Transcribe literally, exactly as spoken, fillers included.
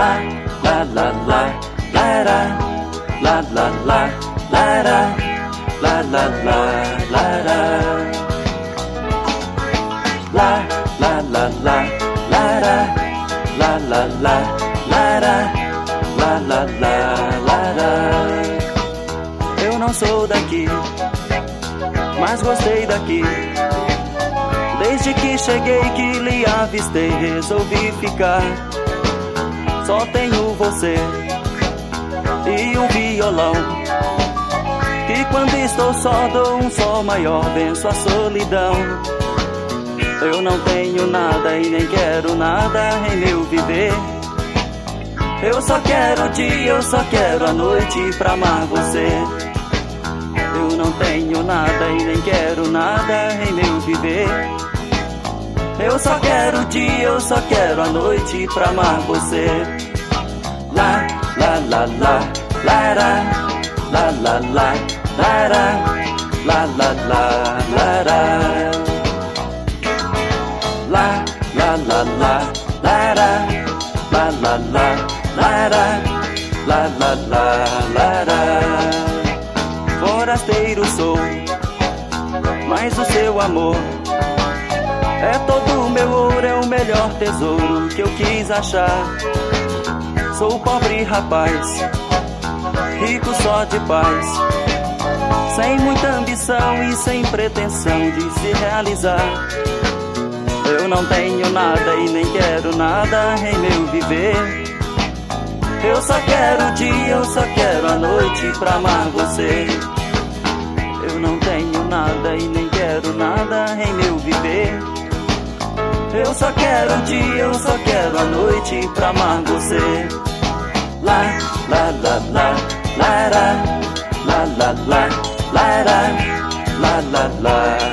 La, la, la, la, la, la, la, la, la, la, la, la, la, la, la. La, la, la, la, la, la, la, la, la, la, la, la, la, la. Eu não sou daqui, mas gostei daqui. Desde que cheguei que lhe avistei, resolvi ficar. Só tenho você e um violão, que quando estou só dou um sol maior, venço a solidão. Eu não tenho nada e nem quero nada em meu viver. Eu só quero o dia, eu só quero a noite pra amar você. Eu não tenho nada e nem quero nada em meu viver. Eu só quero o dia, eu só quero a noite pra amar você. La, la, la, la, la, la, la, la, la, la, la, la, la, la, la. La, la, la, la, la, la, la, la, la, la, la, la, la, la. Forasteiro sou, mas o seu amor é todo o meu ouro, é o melhor tesouro que eu quis achar. Sou pobre rapaz, rico só de paz, sem muita ambição e sem pretensão de se realizar. Eu não tenho nada e nem quero nada em meu viver. Eu só quero o dia, eu só quero a noite pra amar você. Eu não tenho nada e nem quero nada em meu viver. Eu só quero o dia, eu só quero a noite pra amar você. La, la, la, la, la, la, la, la, la, la, la, la, la.